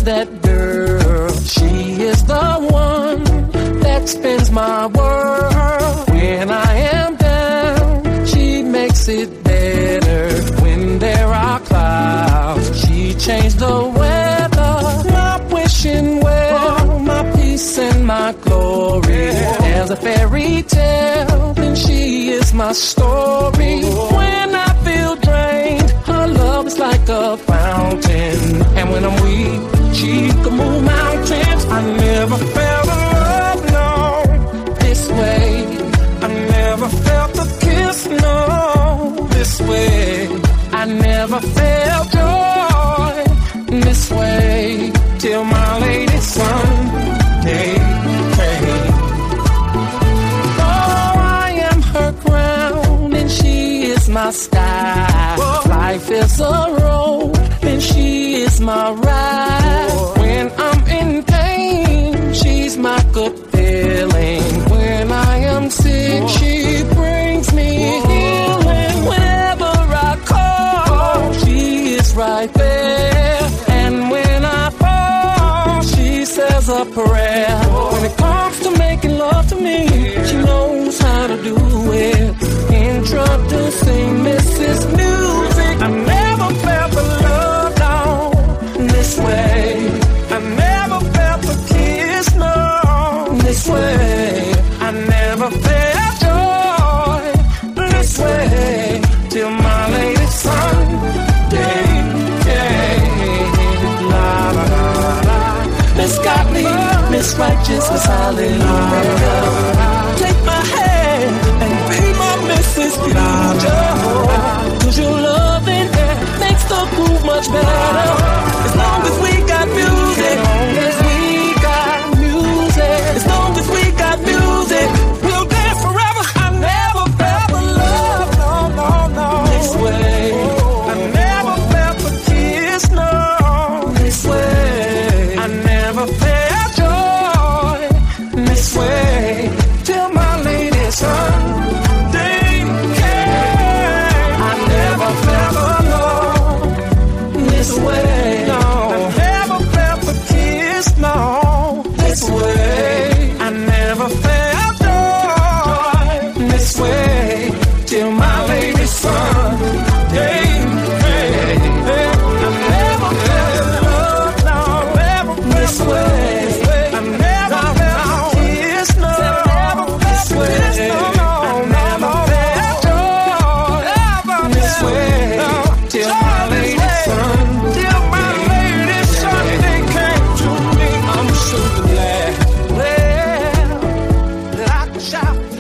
that girl. She is the one that spins my world. When I am down, she makes it better. When there are clouds, she changed the weather. My wishing well, my peace and my glory. As a fairy tale, then she is my story. When I feel drained, her love is like a fountain. And when I'm weak, she can move mountains. I never felt a love, no, this way. I never felt a kiss, no, this way. I never felt joy this way till my lady Sunday came. Oh, I am her crown and she is my sky. Life is a road and she is my ride. When I'm in pain, she's my good feeling. When I am sick, she brings me healing. Whenever I call, she is right there. And when I fall, she says a prayer. When it comes to making love to me, she knows how to do it. Introducing Mrs. Music. I never felt the love, no, this way. I never felt the kiss, no, this way. I never felt joy this way till my lady Sunday came. La la la la. Miss Godly, Miss Righteous, Miss Hallelujah. Take my hand and be my Mrs. Future. 'Cause your loving makes the groove much better. As long as we got music, as we got music, as long as we got music, we'll dance forever. I never felt the love, no, no, no, this way. I never felt the kiss, no, this way. I never felt joy this way till my lady Sunday came. I never felt alone this way, no. I never felt the kiss, no, this way. I never felt joy this way till my lady Sunday came. I never felt love, no, never this way. I never felt kiss, no, this way. I never felt joy this way till my lady Sunday came to me. I'm so glad, well, that I can shout.